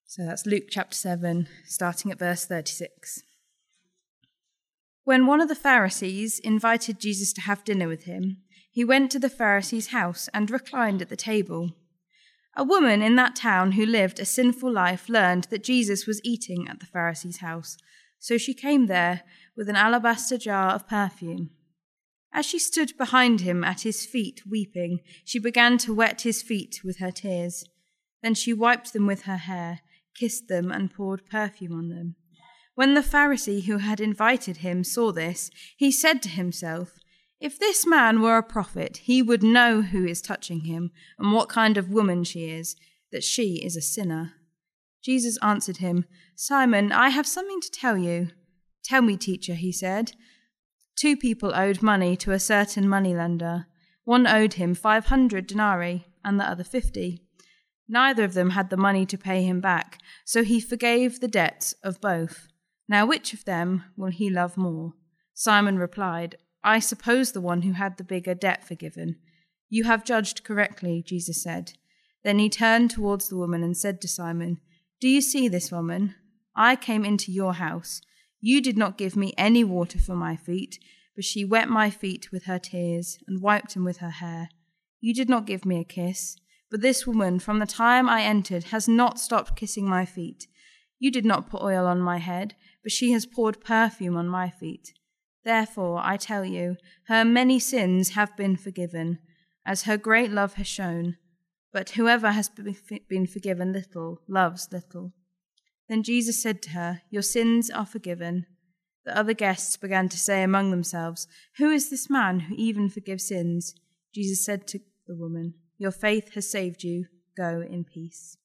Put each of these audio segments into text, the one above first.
So that's Luke chapter 7, starting at verse 36. When one of the Pharisees invited Jesus to have dinner with him, he went to the Pharisee's house and reclined at the table. A woman in that town who lived a sinful life learned that Jesus was eating at the Pharisee's house, so she came there with an alabaster jar of perfume. As she stood behind him at his feet weeping, she began to wet his feet with her tears. Then she wiped them with her hair, kissed them, and poured perfume on them. When the Pharisee who had invited him saw this, he said to himself, "If this man were a prophet, he would know who is touching him and what kind of woman she is, that she is a sinner." Jesus answered him, "Simon, I have something to tell you." "Tell me, teacher," he said. 2 people owed money to a certain moneylender. One owed him 500 denarii and the other 50. Neither of them had the money to pay him back, so he forgave the debts of both. Now which of them will he love more? Simon replied, "I suppose the one who had the bigger debt forgiven." "You have judged correctly," Jesus said. Then he turned towards the woman and said to Simon, "Do you see this woman? I came into your house. You did not give me any water for my feet, but she wet my feet with her tears and wiped them with her hair. You did not give me a kiss, but this woman from the time I entered has not stopped kissing my feet. You did not put oil on my head, but she has poured perfume on my feet. Therefore, I tell you, her many sins have been forgiven, as her great love has shown. But whoever has been forgiven little loves little." Then Jesus said to her, "Your sins are forgiven." The other guests began to say among themselves, "Who is this man who even forgives sins?" Jesus said to the woman, "Your faith has saved you. Go in peace."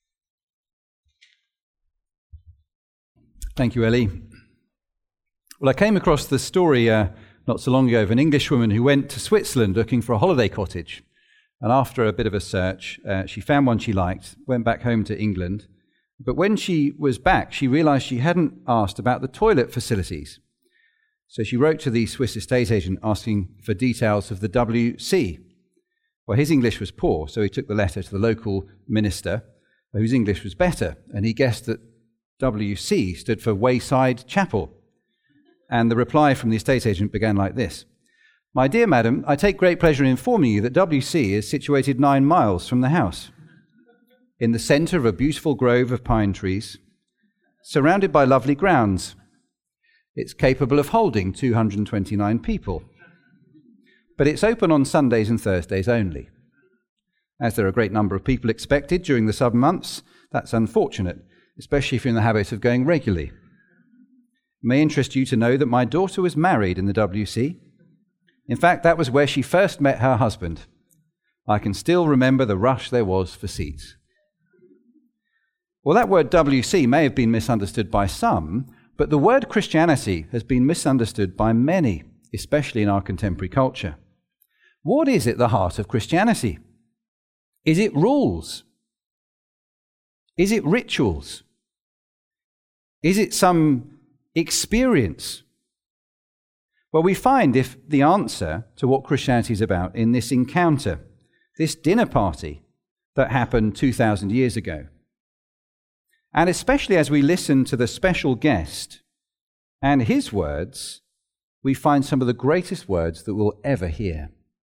Thank you, Ellie. Well, I came across the story not so long ago of an Englishwoman who went to Switzerland looking for a holiday cottage. And after a bit of a search, she found one she liked, went back home to England. But when she was back, she realized she hadn't asked about the toilet facilities. So she wrote to the Swiss estate agent asking for details of the WC. Well, his English was poor, so he took the letter to the local minister, whose English was better, and he guessed that WC stood for Wayside Chapel. And the reply from the estate agent began like this: "My dear madam, I take great pleasure in informing you that WC is situated 9 miles from the house, in the centre of a beautiful grove of pine trees, surrounded by lovely grounds. It's capable of holding 229 people. But it's open on Sundays and Thursdays only. As there are a great number of people expected during the summer months, that's unfortunate, especially if you're in the habit of going regularly. It may interest you to know that my daughter was married in the WC. In fact, that was where she first met her husband. I can still remember the rush there was for seats." Well, that word WC may have been misunderstood by some, but the word Christianity has been misunderstood by many, especially in our contemporary culture. What is at the heart of Christianity? Is it rules? Is it rituals? Is it some experience? Well, we find the answer to what Christianity is about in this encounter, this dinner party that happened 2,000 years ago. And especially as we listen to the special guest and his words, we find some of the greatest words that we'll ever hear.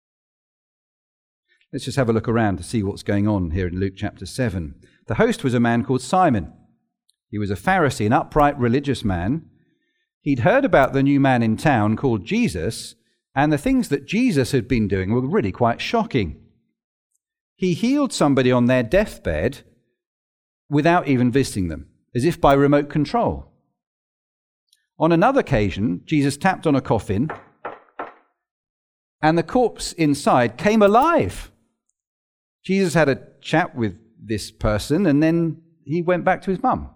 Let's just have a look around to see what's going on here in Luke chapter 7. The host was a man called Simon. He was a Pharisee, an upright religious man. He'd heard about the new man in town called Jesus, and the things that Jesus had been doing were really quite shocking. He healed somebody on their deathbed without even visiting them, as if by remote control. On another occasion, Jesus tapped on a coffin, and the corpse inside came alive. Jesus had a chat with this person, and then he went back to his mum.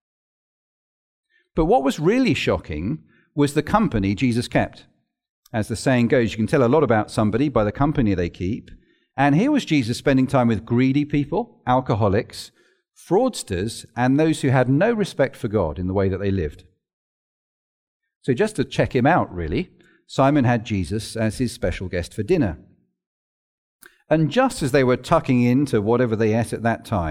But what was really shocking was the company Jesus kept. As the saying goes, you can tell a lot about somebody by the company they keep. And here was Jesus spending time with greedy people, alcoholics, fraudsters, and those who had no respect for God in the way that they lived. So just to check him out, really, Simon had Jesus as his special guest for dinner. And just as they were tucking into whatever they ate at that time,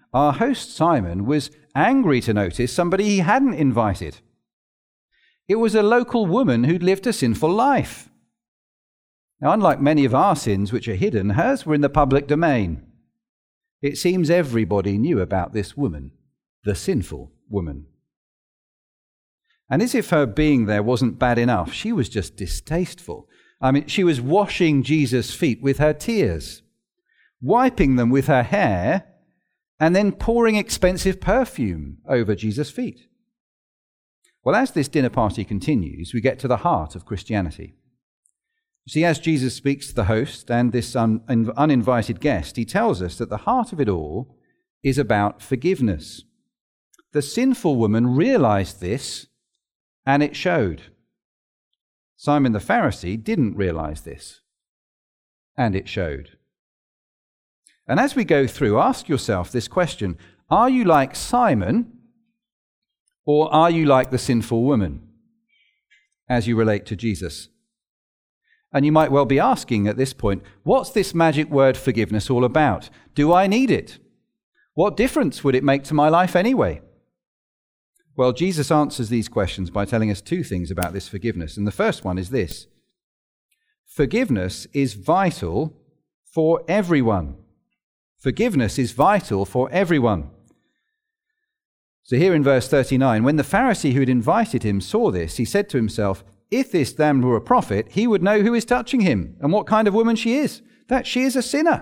our host Simon was angry to notice somebody he hadn't invited. It was a local woman who'd lived a sinful life. Now, unlike many of our sins which are hidden, hers were in the public domain. It seems everybody knew about this woman, the sinful woman. And as if her being there wasn't bad enough, she was just distasteful. She was washing Jesus' feet with her tears, wiping them with her hair, and then pouring expensive perfume over Jesus' feet. Well, as this dinner party continues, we get to the heart of Christianity. You see, as Jesus speaks to the host and this uninvited guest, he tells us that the heart of it all is about forgiveness. The sinful woman realized this, and it showed. Simon the Pharisee didn't realize this, and it showed. And as we go through, ask yourself this question: are you like Simon, or are you like the sinful woman as you relate to Jesus? And you might well be asking at this point, what's this magic word forgiveness all about? Do I need it? What difference would it make to my life anyway? Well, Jesus answers these questions by telling us two things about this forgiveness. And the first one is this: forgiveness is vital for everyone. Forgiveness is vital for everyone. So here in verse 39, when the Pharisee who had invited him saw this, he said to himself, if this then were a prophet, he would know who is touching him and what kind of woman she is, that she is a sinner.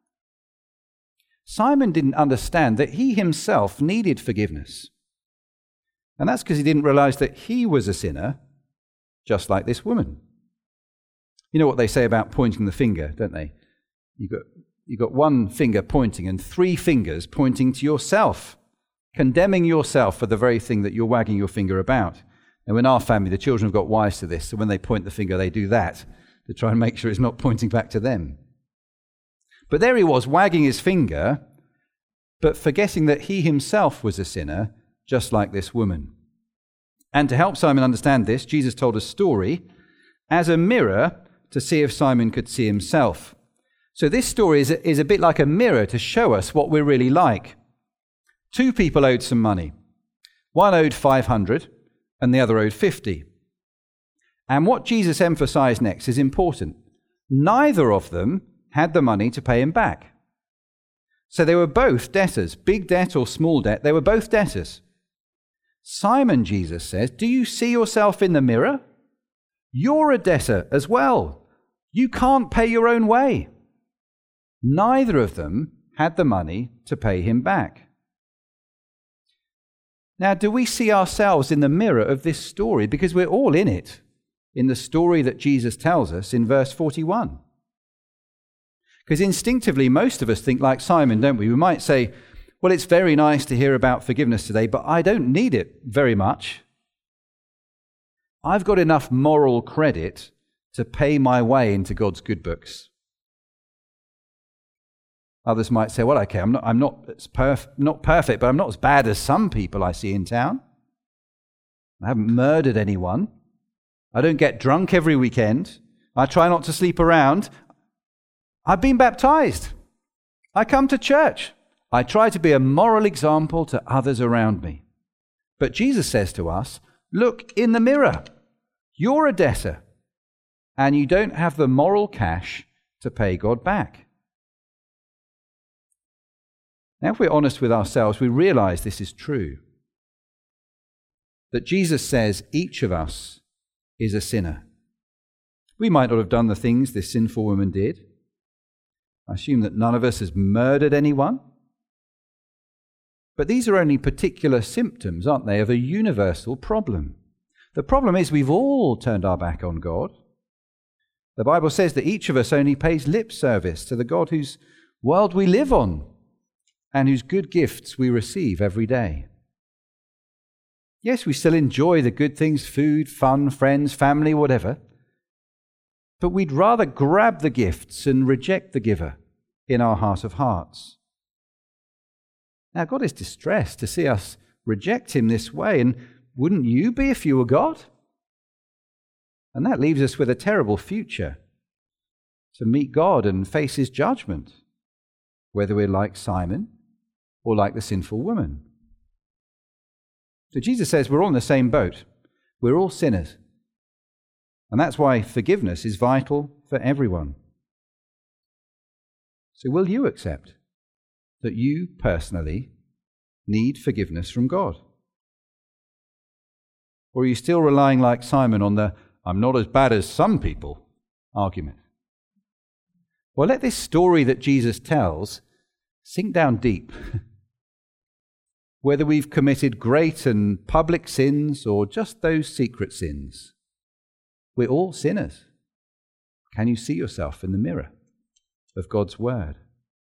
Simon didn't understand that he himself needed forgiveness. And that's because he didn't realize that he was a sinner, just like this woman. You know what they say about pointing the finger, don't they? You've got one finger pointing and three fingers pointing to yourself, condemning yourself for the very thing that you're wagging your finger about. Now, in our family, the children have got wise to this, so when they point the finger, they do that to try and make sure it's not pointing back to them. But there he was, wagging his finger, but forgetting that he himself was a sinner, just like this woman. And to help Simon understand this, Jesus told a story as a mirror to see if Simon could see himself. So this story is a bit like a mirror to show us what we're really like. Two people owed some money. One owed 500 and the other owed 50. And what Jesus emphasized next is important. Neither of them had the money to pay him back. So they were both debtors, big debt or small debt, they were both debtors. Simon, Jesus says, do you see yourself in the mirror? You're a debtor as well. You can't pay your own way. Neither of them had the money to pay him back. Now, do we see ourselves in the mirror of this story? Because we're all in it, in the story that Jesus tells us in verse 41. Because instinctively, most of us think like Simon, don't we? We might say, well, it's very nice to hear about forgiveness today, but I don't need it very much. I've got enough moral credit to pay my way into God's good books. Others might say, well, okay, I'm not perfect, but I'm not as bad as some people I see in town. I haven't murdered anyone. I don't get drunk every weekend. I try not to sleep around. I've been baptized. I come to church. I try to be a moral example to others around me. But Jesus says to us, look in the mirror. You're a debtor, and you don't have the moral cash to pay God back. Now, if we're honest with ourselves, we realize this is true. That Jesus says each of us is a sinner. We might not have done the things this sinful woman did. I assume that none of us has murdered anyone. But these are only particular symptoms, aren't they, of a universal problem. The problem is we've all turned our back on God. The Bible says that each of us only pays lip service to the God whose world we live on and whose good gifts we receive every day. Yes, we still enjoy the good things, food, fun, friends, family, whatever. But we'd rather grab the gifts and reject the giver in our heart of hearts. Now, God is distressed to see us reject him this way, and wouldn't you be if you were God? And that leaves us with a terrible future to meet God and face his judgment, whether we're like Simon or like the sinful woman? So Jesus says we're all in the same boat. We're all sinners. And that's why forgiveness is vital for everyone. So will you accept that you personally need forgiveness from God? Or are you still relying like Simon on the "I'm not as bad as some people" argument? Well, let this story that Jesus tells sink down deep. Whether we've committed great and public sins or just those secret sins, we're all sinners. Can you see yourself in the mirror of God's word?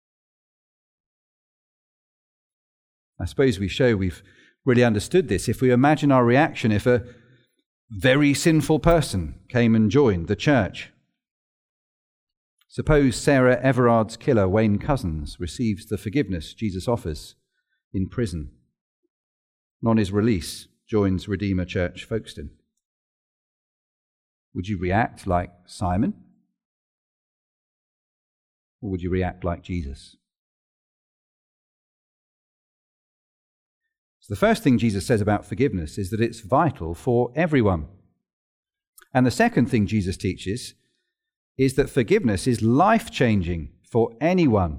I suppose we show we've really understood this if we imagine our reaction if a very sinful person came and joined the church. Suppose Sarah Everard's killer, Wayne Couzens, receives the forgiveness Jesus offers in prison, and on his release joins Redeemer Church, Folkestone. Would you react like Simon? Or would you react like Jesus? So the first thing Jesus says about forgiveness is that it's vital for everyone. And the second thing Jesus teaches is that forgiveness is life-changing for anyone.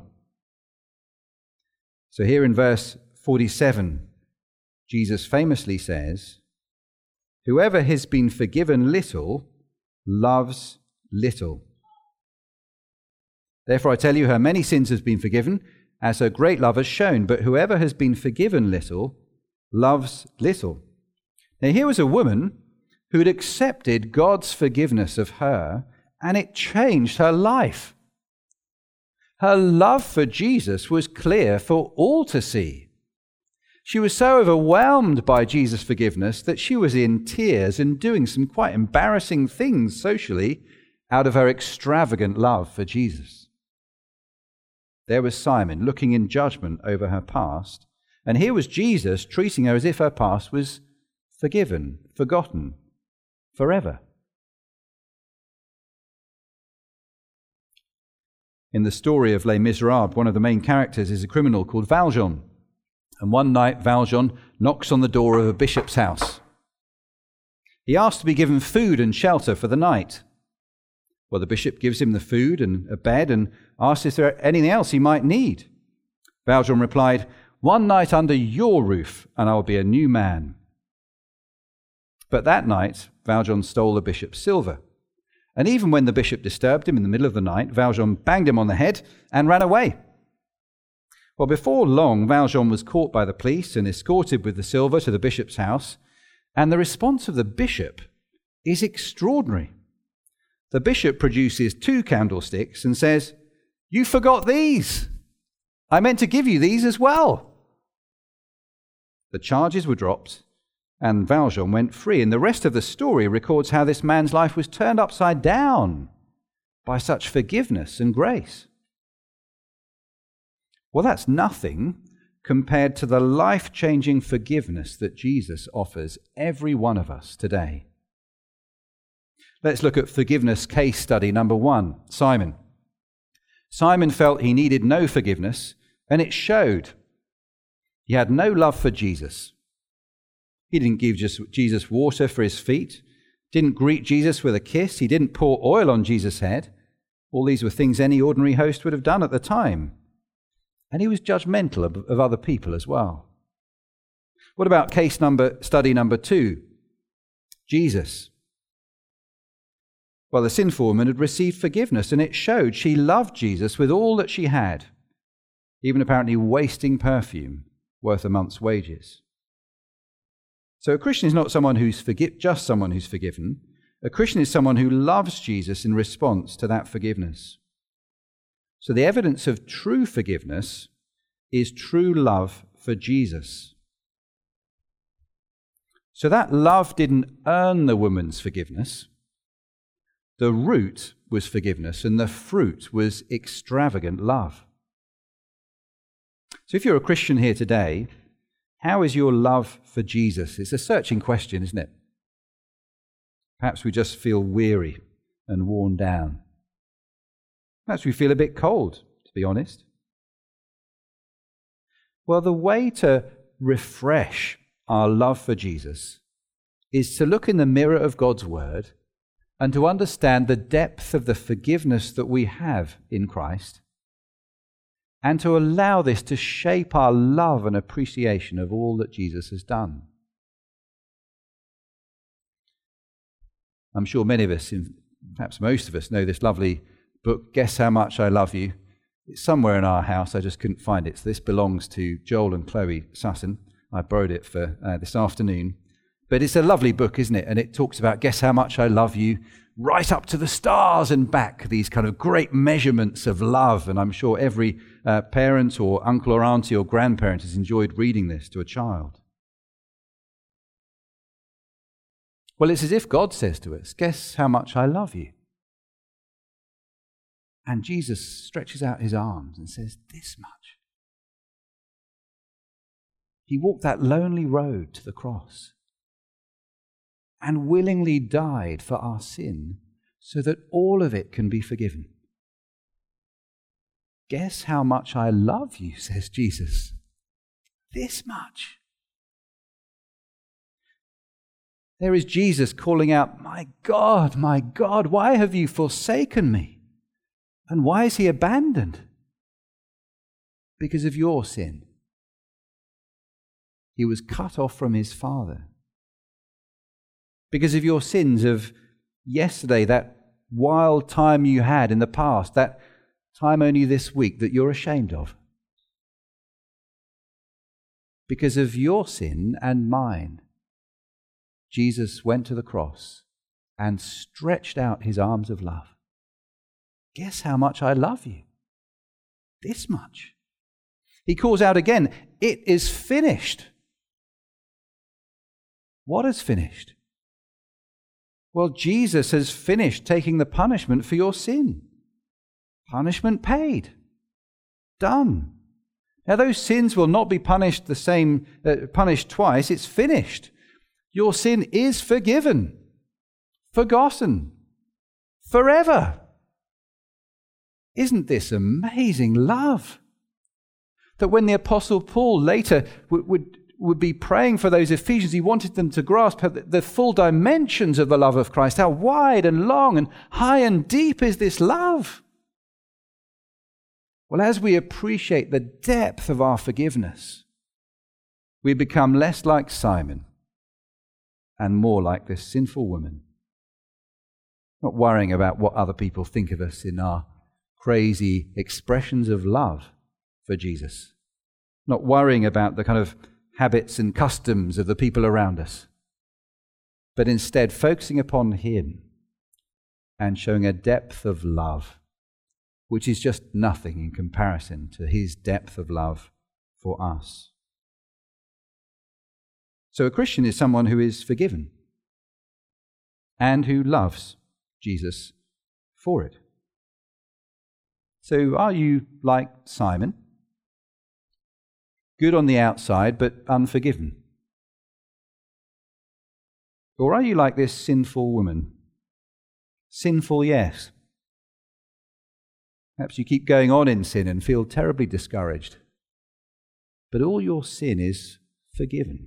So here in verse 47, Jesus famously says, "Whoever has been forgiven little loves little. Therefore I tell you, her many sins has been forgiven, as her great love has shown. But whoever has been forgiven little loves little." Now here was a woman who had accepted God's forgiveness of her, and it changed her life. Her love for Jesus was clear for all to see. She was so overwhelmed by Jesus' forgiveness that she was in tears and doing some quite embarrassing things socially out of her extravagant love for Jesus. There was Simon looking in judgment over her past, and here was Jesus treating her as if her past was forgiven, forgotten, forever. In the story of Les Miserables, one of the main characters is a criminal called Valjean. And one night, Valjean knocks on the door of a bishop's house. He asks to be given food and shelter for the night. Well, the bishop gives him the food and a bed and asks if there anything else he might need. Valjean replied, "One night under your roof, and I will be a new man." But that night, Valjean stole the bishop's silver. And even when the bishop disturbed him in the middle of the night, Valjean banged him on the head and ran away. Well, before long, Valjean was caught by the police and escorted with the silver to the bishop's house. And the response of the bishop is extraordinary. The bishop produces 2 candlesticks and says, "You forgot these. I meant to give you these as well." The charges were dropped and Valjean went free. And the rest of the story records how this man's life was turned upside down by such forgiveness and grace. Well, that's nothing compared to the life-changing forgiveness that Jesus offers every one of us today. Let's look at forgiveness case study number 1, Simon. Simon felt he needed no forgiveness, and it showed. He had no love for Jesus. He didn't give Jesus water for his feet, didn't greet Jesus with a kiss, he didn't pour oil on Jesus' head. All these were things any ordinary host would have done at the time. And he was judgmental of other people as well. What about study number 2? Jesus. Well, the sinful woman had received forgiveness, and it showed she loved Jesus with all that she had, even apparently wasting perfume worth a month's wages. So a Christian is not someone who's just someone who's forgiven. A Christian is someone who loves Jesus in response to that forgiveness. So the evidence of true forgiveness is true love for Jesus. So that love didn't earn the woman's forgiveness. The root was forgiveness, and the fruit was extravagant love. So if you're a Christian here today, how is your love for Jesus? It's a searching question, isn't it? Perhaps we just feel weary and worn down. Perhaps we feel a bit cold, to be honest. Well, the way to refresh our love for Jesus is to look in the mirror of God's word and to understand the depth of the forgiveness that we have in Christ, and to allow this to shape our love and appreciation of all that Jesus has done. I'm sure many of us, perhaps most of us, know this lovely book, Guess How Much I Love You. It's somewhere in our house, I just couldn't find it. So this belongs to Joel and Chloe Sutton. I borrowed it for this afternoon. But it's a lovely book, isn't it? And it talks about guess how much I love you, right up to the stars and back, these kind of great measurements of love. And I'm sure every parent or uncle or auntie or grandparent has enjoyed reading this to a child. Well, it's as if God says to us, guess how much I love you. And Jesus stretches out his arms and says, this much. He walked that lonely road to the cross and willingly died for our sin so that all of it can be forgiven. Guess how much I love you, says Jesus. This much. There is Jesus calling out, my God, why have you forsaken me? And why is he abandoned? Because of your sin. He was cut off from his Father. Because of your sins of yesterday, that wild time you had in the past, that time only this week that you're ashamed of. Because of your sin and mine, Jesus went to the cross and stretched out his arms of love. Guess how much I love you? This much. He calls out again, it is finished. What is finished? Well, Jesus has finished taking the punishment for your sin. Punishment paid. Done. Now, those sins will not be punished punished twice. It's finished. Your sin is forgiven, forgotten, forever. Isn't this amazing love? That when the Apostle Paul later would be praying for those Ephesians, he wanted them to grasp the full dimensions of the love of Christ. How wide and long and high and deep is this love? Well, as we appreciate the depth of our forgiveness, we become less like Simon and more like this sinful woman. Not worrying about what other people think of us in our crazy expressions of love for Jesus. Not worrying about the kind of habits and customs of the people around us, but instead focusing upon him and showing a depth of love which is just nothing in comparison to his depth of love for us. So a Christian is someone who is forgiven and who loves Jesus for it. So are you like Simon? Good on the outside, but unforgiven? Or are you like this sinful woman? Sinful, yes. Perhaps you keep going on in sin and feel terribly discouraged. But all your sin is forgiven.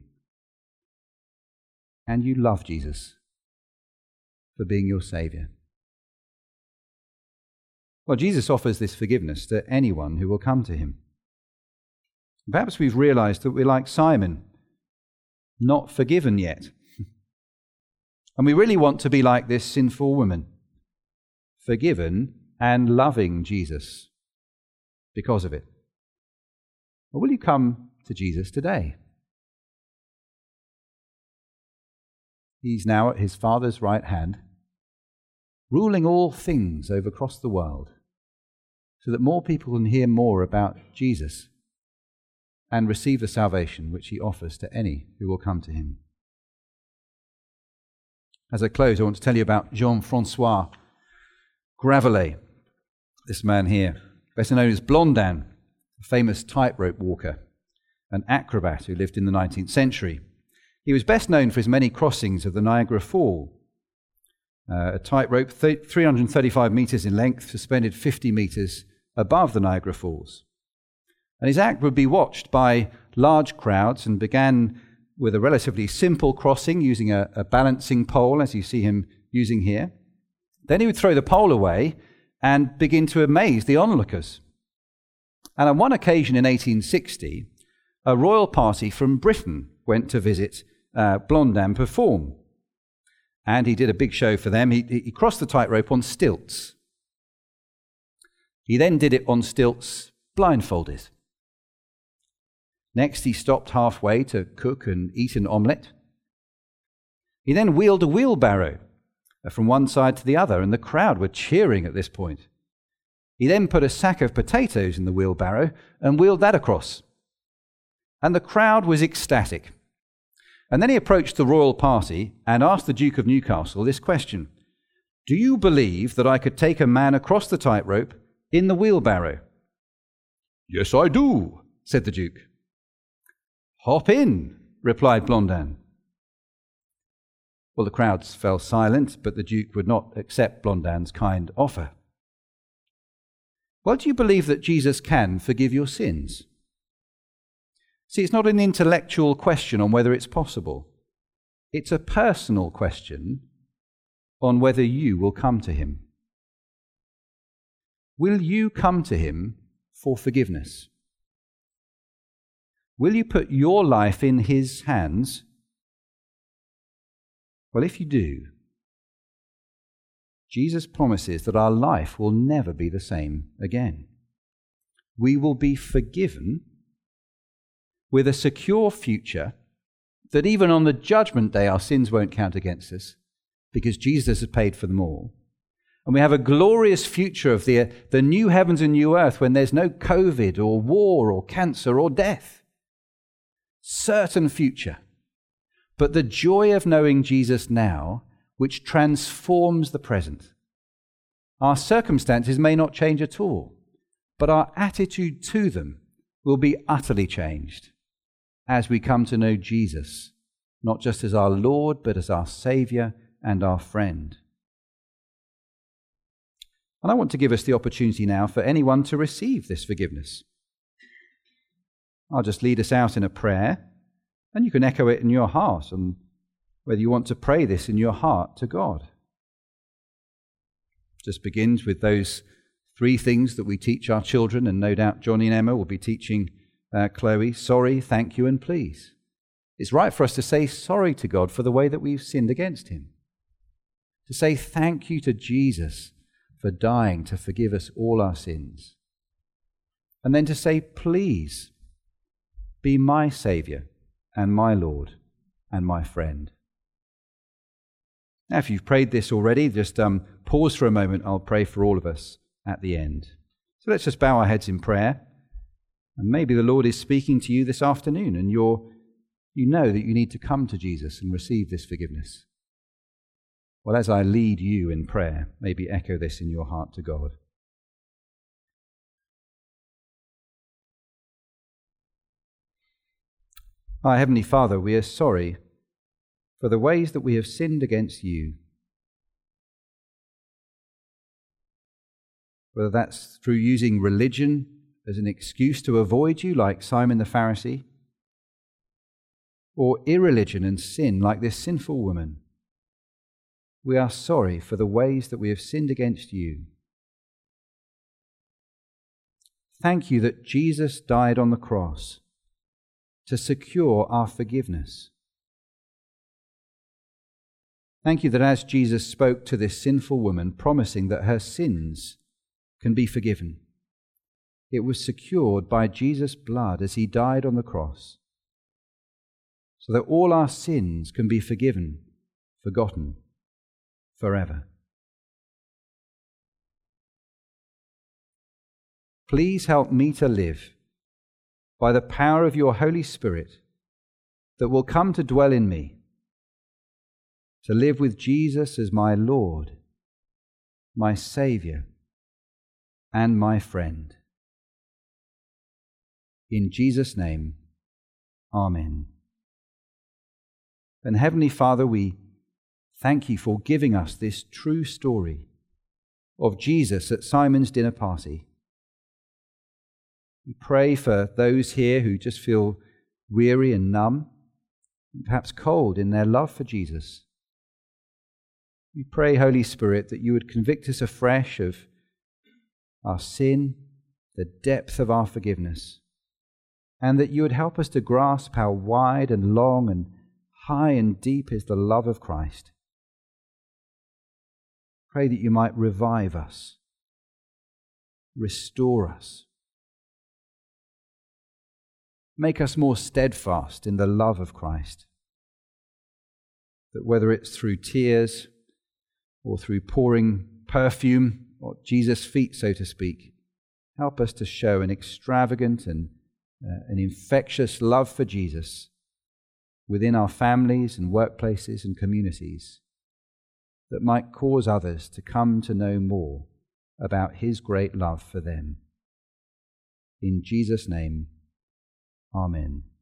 And you love Jesus for being your Saviour. Well, Jesus offers this forgiveness to anyone who will come to him. Perhaps we've realized that we're like Simon, not forgiven yet. And we really want to be like this sinful woman, forgiven and loving Jesus because of it. Or will you come to Jesus today? He's now at his Father's right hand, ruling all things over across the world, so that more people can hear more about Jesus and receive the salvation which he offers to any who will come to him. As I close, I want to tell you about Jean-Francois Gravelet, this man here, better known as Blondin, a famous tightrope walker, an acrobat who lived in the 19th century. He was best known for his many crossings of the Niagara Fall, a tightrope 335 meters in length, suspended 50 meters above the Niagara Falls. And his act would be watched by large crowds and began with a relatively simple crossing using a balancing pole, as you see him using here. Then he would throw the pole away and begin to amaze the onlookers. And on one occasion in 1860, a royal party from Britain went to visit Blondin perform. And he did a big show for them. He crossed the tightrope on stilts. He then did it on stilts blindfolded. Next, he stopped halfway to cook and eat an omelette. He then wheeled a wheelbarrow from one side to the other, and the crowd were cheering at this point. He then put a sack of potatoes in the wheelbarrow and wheeled that across. And the crowd was ecstatic. And then he approached the royal party and asked the Duke of Newcastle this question: "Do you believe that I could take a man across the tightrope in the wheelbarrow?" "Yes, I do," said the Duke. "Hop in," replied Blondin. Well, the crowds fell silent, but the Duke would not accept Blondin's kind offer. Well, do you believe that Jesus can forgive your sins? See, it's not an intellectual question on whether it's possible. It's a personal question on whether you will come to him. Will you come to him for forgiveness? Will you put your life in his hands? Well, if you do, Jesus promises that our life will never be the same again. We will be forgiven with a secure future that even on the judgment day our sins won't count against us because Jesus has paid for them all. And we have a glorious future of the new heavens and new earth when there's no COVID or war or cancer or death. Certain future. But the joy of knowing Jesus now, which transforms the present. Our circumstances may not change at all, but our attitude to them will be utterly changed as we come to know Jesus, not just as our Lord, but as our Saviour and our friend. And I want to give us the opportunity now for anyone to receive this forgiveness. I'll just lead us out in a prayer, and you can echo it in your heart, and whether you want to pray this in your heart to God. Just begins with those 3 things that we teach our children, and no doubt Johnny and Emma will be teaching Chloe: sorry, thank you, and please. It's right for us to say sorry to God for the way that we've sinned against him. To say thank you to Jesus for dying to forgive us all our sins. And then to say, please, be my Saviour and my Lord and my friend. Now, if you've prayed this already, just pause for a moment. I'll pray for all of us at the end. So let's just bow our heads in prayer. And maybe the Lord is speaking to you this afternoon, and you know that you need to come to Jesus and receive this forgiveness. Well, as I lead you in prayer, maybe echo this in your heart to God. Our Heavenly Father, we are sorry for the ways that we have sinned against you. Whether that's through using religion as an excuse to avoid you, like Simon the Pharisee, or irreligion and sin, like this sinful woman. We are sorry for the ways that we have sinned against you. Thank you that Jesus died on the cross to secure our forgiveness. Thank you that as Jesus spoke to this sinful woman, promising that her sins can be forgiven, it was secured by Jesus' blood as he died on the cross, so that all our sins can be forgiven, forgotten, forever. Please help me to live by the power of your Holy Spirit that will come to dwell in me, to live with Jesus as my Lord, my Saviour, and my friend. In Jesus' name, Amen. And Heavenly Father, we thank you for giving us this true story of Jesus at Simon's dinner party. We pray for those here who just feel weary and numb, and perhaps cold in their love for Jesus. We pray, Holy Spirit, that you would convict us afresh of our sin, the depth of our forgiveness, and that you would help us to grasp how wide and long and high and deep is the love of Christ. Pray that you might revive us, restore us, make us more steadfast in the love of Christ, that whether it's through tears or through pouring perfume or Jesus' feet, so to speak, help us to show an extravagant and an infectious love for Jesus within our families and workplaces and communities that might cause others to come to know more about his great love for them. In Jesus' name, amen.